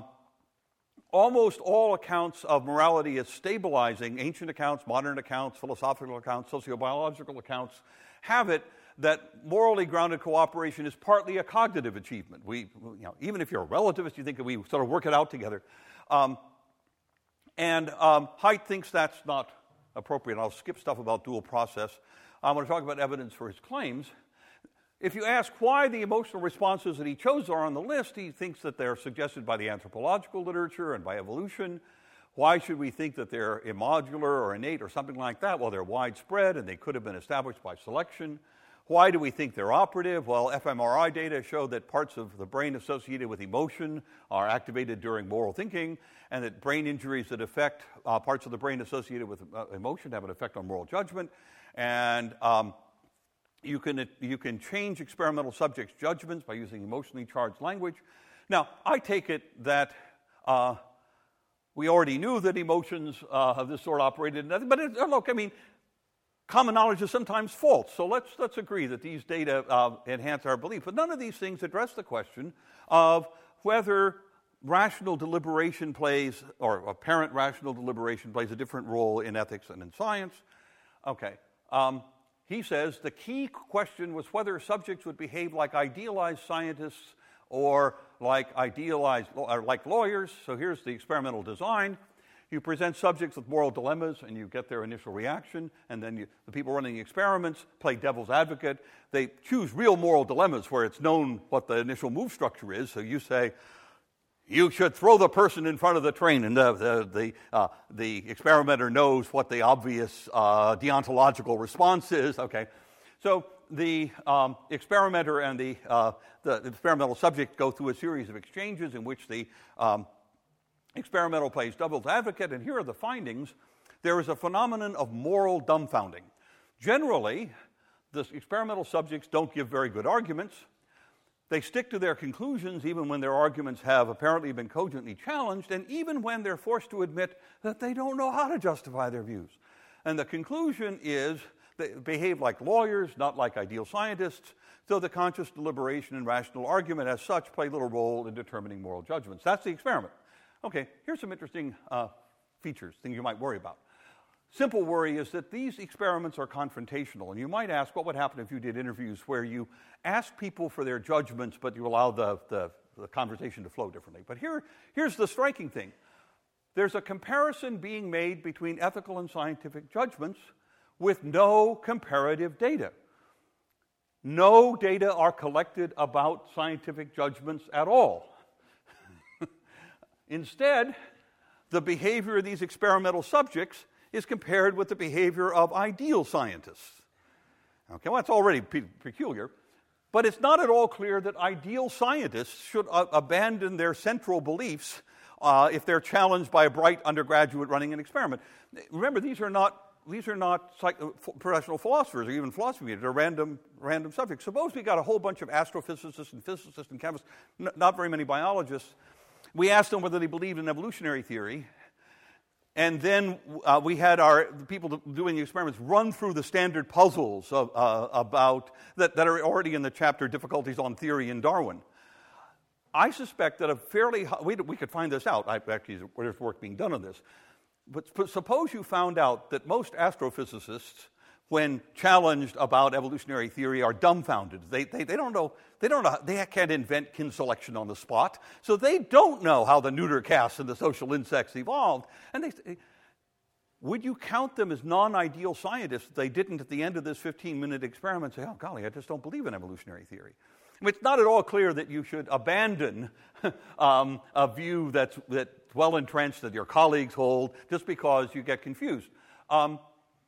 almost all accounts of morality as stabilizing, ancient accounts, modern accounts, philosophical accounts, sociobiological accounts, have it that morally grounded cooperation is partly a cognitive achievement. We, you know, even if you're a relativist, you think that we sort of work it out together. Um, and um, Haidt thinks that's not appropriate. I'll skip stuff about dual process. I'm going to talk about evidence for his claims. If you ask why the emotional responses that he chose are on the list, he thinks that they're suggested by the anthropological literature and by evolution. Why should we think that they're immodular or innate or something like that? Well, they're widespread and they could have been established by selection. Why do we think they're operative? Well, fMRI data show that parts of the brain associated with emotion are activated during moral thinking, and that brain injuries that affect uh, parts of the brain associated with uh, emotion have an effect on moral judgment. And um, You can, you can change experimental subjects' judgments by using emotionally charged language. Now, I take it that uh, we already knew that emotions uh, of this sort operated, but it, look, I mean, common knowledge is sometimes false, so let's, let's agree that these data uh, enhance our belief. But none of these things address the question of whether rational deliberation plays, or apparent rational deliberation plays a different role in ethics and in science. Okay. Um, he says the key question was whether subjects would behave like idealized scientists or like idealized, or like lawyers. So here's the experimental design. You present subjects with moral dilemmas, and you get their initial reaction, and then you, the people running the experiments play devil's advocate. They choose real moral dilemmas where it's known what the initial move structure is. So you say, you should throw the person in front of the train, and the, the, the, uh, the experimenter knows what the obvious uh, deontological response is. Okay, so the um, experimenter and the, uh, the experimental subject go through a series of exchanges in which the um, experimental plays devil's advocate, and here are the findings. There is a phenomenon of moral dumbfounding. Generally, the experimental subjects don't give very good arguments. They stick to their conclusions even when their arguments have apparently been cogently challenged, and even when they're forced to admit that they don't know how to justify their views. And the conclusion is they behave like lawyers, not like ideal scientists, so the conscious deliberation and rational argument as such play little role in determining moral judgments. That's the experiment. Okay, here's some interesting uh, features, things you might worry about. Simple worry is that these experiments are confrontational, and you might ask what would happen if you did interviews where you ask people for their judgments, but you allow the, the, the conversation to flow differently. But here, here's the striking thing. There's a comparison being made between ethical and scientific judgments with no comparative data. No data are collected about scientific judgments at all. Instead, the behavior of these experimental subjects is compared with the behavior of ideal scientists. Okay, well, that's already pe- peculiar, but it's not at all clear that ideal scientists should uh, abandon their central beliefs uh, if they're challenged by a bright undergraduate running an experiment. Remember, these are not these are not psych- professional philosophers or even philosophy majors. They're random random subjects. Suppose we got a whole bunch of astrophysicists and physicists and chemists, n- not very many biologists. We asked them whether they believed in evolutionary theory. And then uh, we had our the people doing the experiments run through the standard puzzles of, uh, about that, that are already in the chapter Difficulties on Theory in Darwin. I suspect that a fairly we, we could find this out. I, actually, there's work being done on this. But suppose you found out that most astrophysicists, when challenged about evolutionary theory, are dumbfounded. They, they, they don't know, they don't know, they can't invent kin selection on the spot, so they don't know how the neuter caste and the social insects evolved. And they, would you count them as non-ideal scientists if they didn't, at the end of this fifteen-minute experiment, say, oh, golly, I just don't believe in evolutionary theory? I mean, it's not at all clear that you should abandon um, a view that's, that's well entrenched that your colleagues hold just because you get confused. Um,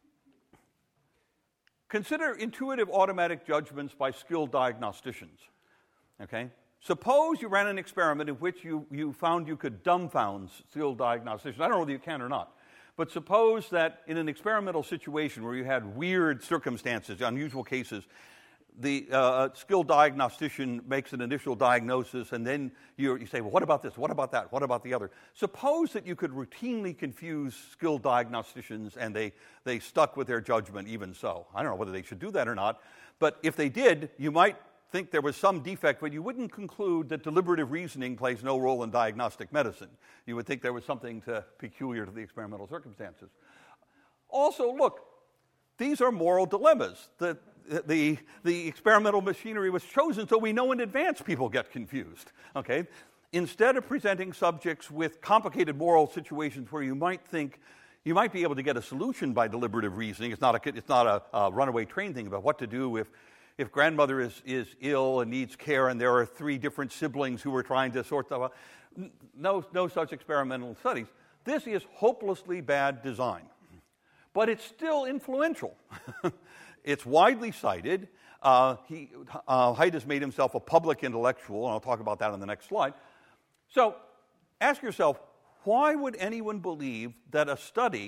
Consider intuitive automatic judgments by skilled diagnosticians. Okay? Suppose you ran an experiment in which you, you found you could dumbfound skilled diagnosticians. I don't know whether you can or not. But suppose that in an experimental situation where you had weird circumstances, unusual cases, the uh, skilled diagnostician makes an initial diagnosis, and then you, you say, well, what about this? What about that? What about the other? Suppose that you could routinely confuse skilled diagnosticians, and they, they stuck with their judgment even so. I don't know whether they should do that or not, but if they did, you might think there was some defect, but you wouldn't conclude that deliberative reasoning plays no role in diagnostic medicine. You would think there was something to, peculiar to the experimental circumstances. Also, look, these are moral dilemmas. The, the, the experimental machinery was chosen so we know in advance people get confused. Okay? Instead of presenting subjects with complicated moral situations where you might think you might be able to get a solution by deliberative reasoning, it's not a, it's not a, a runaway train thing about what to do if If grandmother is, is ill and needs care and there are three different siblings who are trying to sort them out. No, no such experimental studies. This is hopelessly bad design. But it's still influential. It's widely cited. Uh, he, uh, Haidt has made himself a public intellectual, and I'll talk about that on the next slide. So ask yourself, why would anyone believe that a study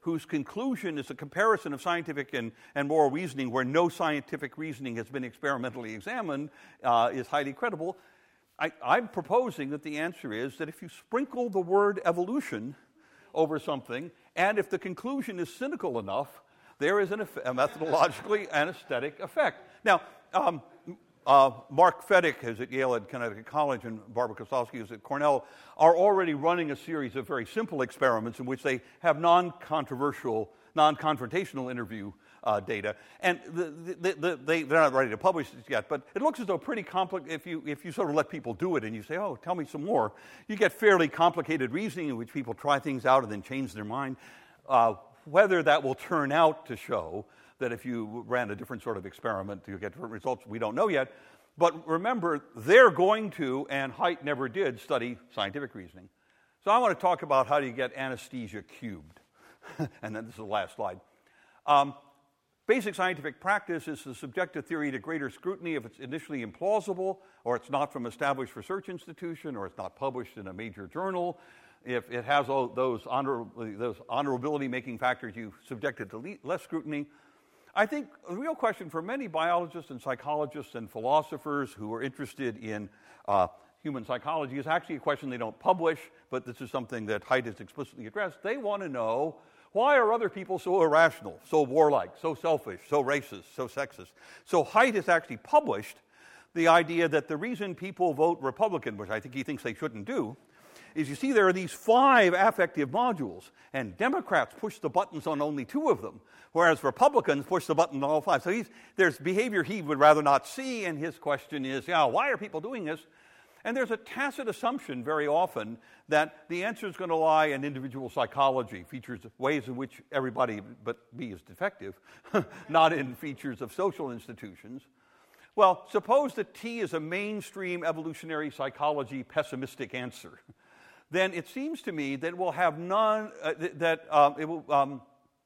whose conclusion is a comparison of scientific and, and moral reasoning where no scientific reasoning has been experimentally examined uh, is highly credible. I, I'm proposing that the answer is that if you sprinkle the word evolution over something, and if the conclusion is cynical enough, there is an, a methodologically anesthetic effect. Now, um, uh, Mark Fedek, who's at Yale at Connecticut College, and Barbara Kosowski, who's at Cornell, are already running a series of very simple experiments in which they have non-controversial, non-confrontational interview uh, data. And the, the, the, they, they're not ready to publish this yet, but it looks as though pretty complicated, if you, if you sort of let people do it and you say, oh, tell me some more, you get fairly complicated reasoning in which people try things out and then change their mind. Uh, whether that will turn out to show that if you ran a different sort of experiment, you get different results, we don't know yet. But remember, they're going to, and Haidt never did, study scientific reasoning. So I want to talk about how do you get anesthesia cubed. And then this is the last slide. Um, basic scientific practice is to subject a theory to greater scrutiny if it's initially implausible, or it's not from an established research institution, or it's not published in a major journal. If it has all those, honor, those honorability-making factors, you subject it to le- less scrutiny. I think the real question for many biologists and psychologists and philosophers who are interested in uh, human psychology is actually a question they don't publish, but this is something that Haidt has explicitly addressed. They want to know, why are other people so irrational, so warlike, so selfish, so racist, so sexist? So Haidt has actually published the idea that the reason people vote Republican, which I think he thinks they shouldn't do, is you see there are these five affective modules, and Democrats push the buttons on only two of them, whereas Republicans push the button on all five. So he's, there's behavior he would rather not see, and his question is, yeah, why are people doing this? And there's a tacit assumption very often that the answer is going to lie in individual psychology, features, ways in which everybody but me is defective, not in features of social institutions. Well, suppose that T is a mainstream evolutionary psychology pessimistic answer. Then it seems to me that it will have none uh, that um, it will um,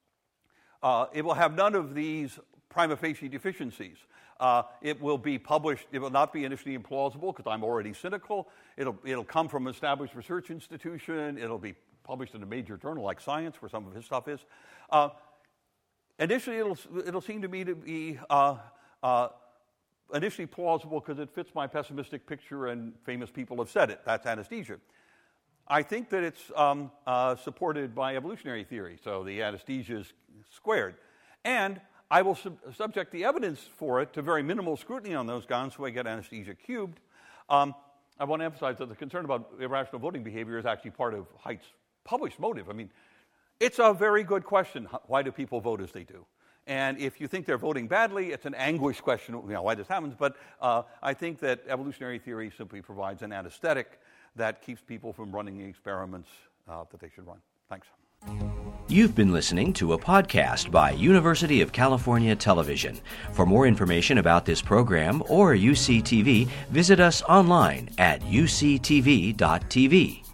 uh, it will have none of these prima facie deficiencies. Uh, it will be published. It will not be initially implausible because I'm already cynical. It'll it'll come from an established research institution. It'll be published in a major journal like Science, where some of his stuff is. Uh, initially, it'll it'll seem to me to be uh, uh, initially plausible because it fits my pessimistic picture, and famous people have said it. That's anesthesia. I think that it's um, uh, supported by evolutionary theory, so the anesthesia is squared. And I will sub- subject the evidence for it to very minimal scrutiny on those grounds so I get anesthesia cubed. Um, I want to emphasize that the concern about irrational voting behavior is actually part of Haidt's published motive. I mean, it's a very good question. Why do people vote as they do? And if you think they're voting badly, it's an anguish question, you know, why this happens. But uh, I think that evolutionary theory simply provides an anesthetic that keeps people from running the experiments uh, that they should run. Thanks. You've been listening to a podcast by University of California Television. For more information about this program or U C T V, visit us online at u c t v dot t v.